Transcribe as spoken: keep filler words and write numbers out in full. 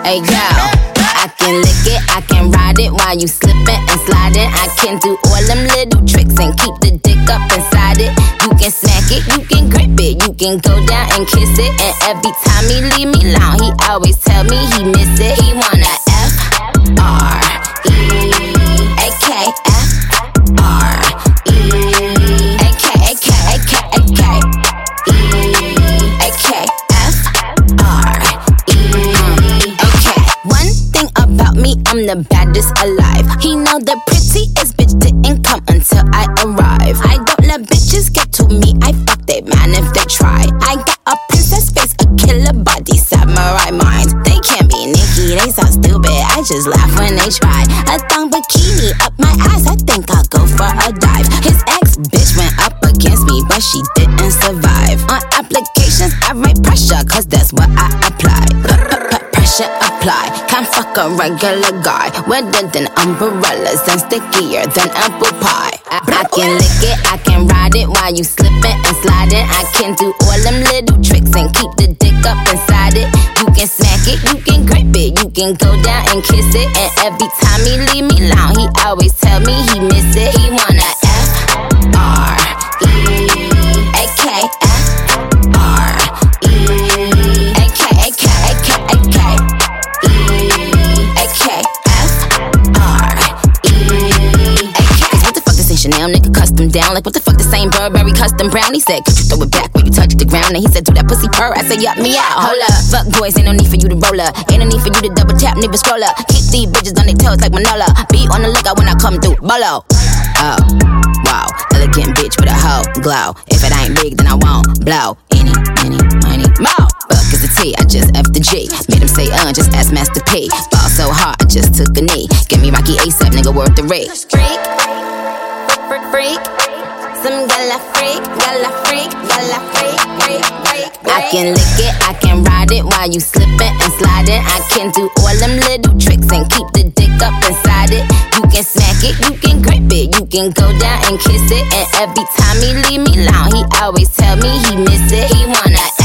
Hey yo, I can lick it, I can ride it while you slipping and sliding. I can do all them little tricks and keep the dick up inside it. You can smack it, you can grip it, you can go down and kiss it. And every time he leave me alone, he always tell me he miss it. He wanna F R E A K F R E A K A K A K A K E A K F R E A K. One thing about me, I'm the baddest alive. He know the prettiest bitch didn't come until I arrive. I don't let bitches get to me, I fuck they man if they try. I got a princess face, a killer body, samurai mind. They can't be Nicki, they so stupid, I just laugh when they try. A thong bikini up my ass, I think I'll go for a dive. His ex bitch went up against me, but she didn't survive. On applications, I write pressure, cause that's what I apply. Pressure apply, can't fuck a regular guy. Wetter than umbrellas and stickier than apple pie. I, I can lick it, I can ride it while you slipping and sliding. I can do all them little tricks and keep the dick up inside it. You can smack it, you can grip it, you can go down and kiss it. And every time he leave me alone, he always tell me he miss it. He wanna F R E A K F R E A K A K A K A K E A K F R E A K. Cause what the fuck this ain't Chanel, nigga custom down. Like what the fuck this ain't Burberry custom brown. He said, could you throw it back when you touch the ground? And he said, do that pussy purr. I said, yup, me out, hold up. Fuck boys, ain't no need for you to roll up. Ain't no need for you to double tap, nigga scroll up. Keep these bitches on their toes like Manola. Be on the lookout when I come through, bolo. Oh, wow, elegant bitch with a hoe glow. If it ain't big, then I won't blow. Any, any, money, more. Fuck is the T, I just F the G. Made him say, uh, just ask Master P. Ball so hard, I just took a knee. Give me Rocky ASAP, nigga, worth the rate. Freak, freak, freak. Some gala freak, gala freak, gala freak, freak, freak. I can lick it, I can ride it while you slipping and sliding. I can do all them little tricks and keep the dick up inside it. You can smack it, you can grip it, you can go down and kiss it. And every time he leave me alone, he always tell me he miss it. He wanna